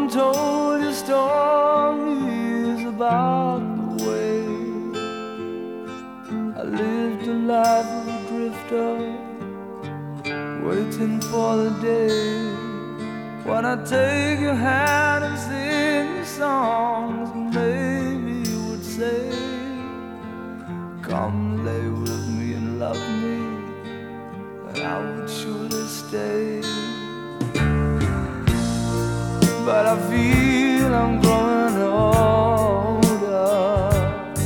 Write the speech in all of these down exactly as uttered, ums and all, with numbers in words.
Someone told you stories about the way I lived a life of a drifter, waiting for the day when I take your hand and sing you songs. Maybe you would say, come lay with me and love me, and I would surely stay. But I feel I'm growing older,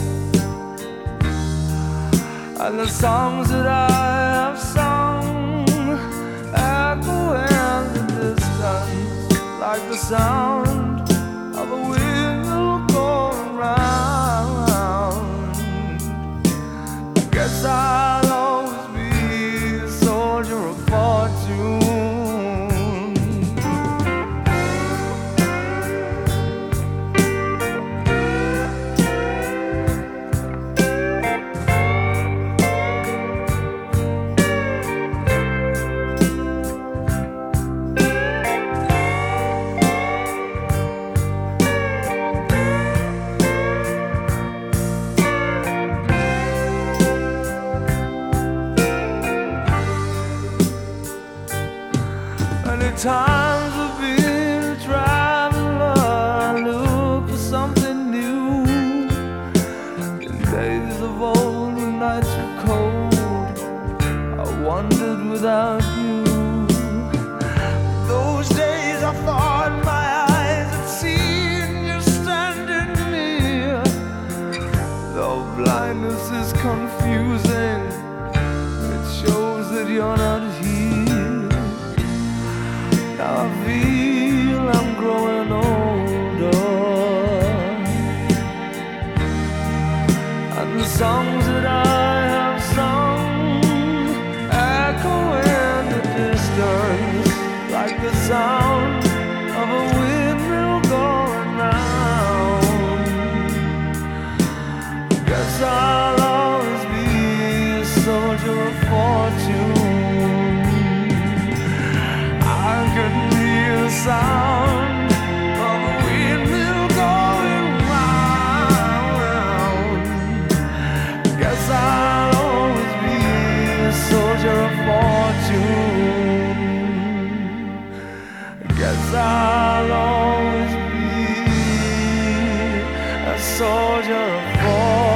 and the songs that I have sung echo in the distance like the sound of a wheel going round. I guess I'll always be a soldier of fortune. Many times I've been a traveler, I look for something new. In days of old when nights were cold, I wandered without you. Those days I thought my eyes had seen you standing near. Though blindness is confusing, it shows that you're not here. Now I feel I'm growing older, and the songs that I have sung echo in the distance like the sound of a windmill going round. Guess I'll always be a soldier of fortune. I can hear the sound of a windmill going round. Guess I'll always be a soldier of fortune. Guess I'll always be a soldier of fortune.